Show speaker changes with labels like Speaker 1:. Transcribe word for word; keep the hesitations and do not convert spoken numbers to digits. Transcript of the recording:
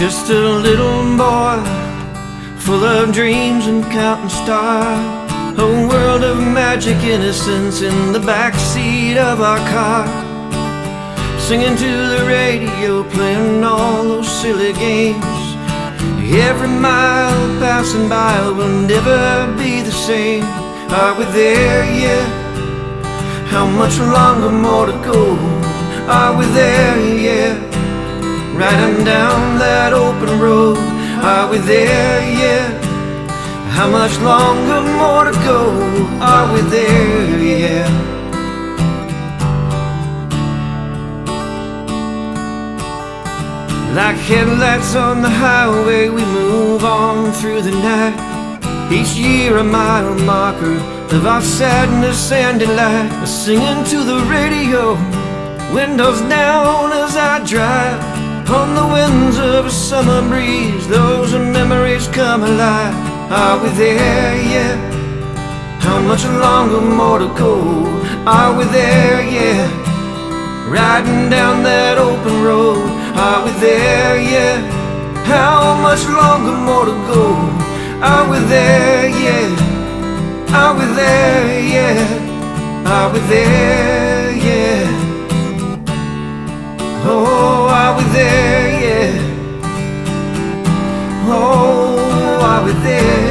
Speaker 1: Just a little boy, full of dreams and counting stars. A world of magic innocence in the backseat of our car. Singing to the radio, playing all those silly games. Every mile passing by will never be the same. Are we there yet? How much longer more to go? Are we there yet? Riding down that open road. Are we there yet? How much longer more to go? Are we there yet? Like headlights on the highway, we move on through the night. Each year a mile marker of our sadness and delight. Singing to the radio, windows down as I drive. On the winds of a summer breeze, those memories come alive. Are we there yet? How much longer more to go? Are we there yet? Riding down that open road. Are we there yet? How much longer more to go? Are we there yet? Are we there yet? Are we there yet? Oh, are we there yet? Oh, are we there?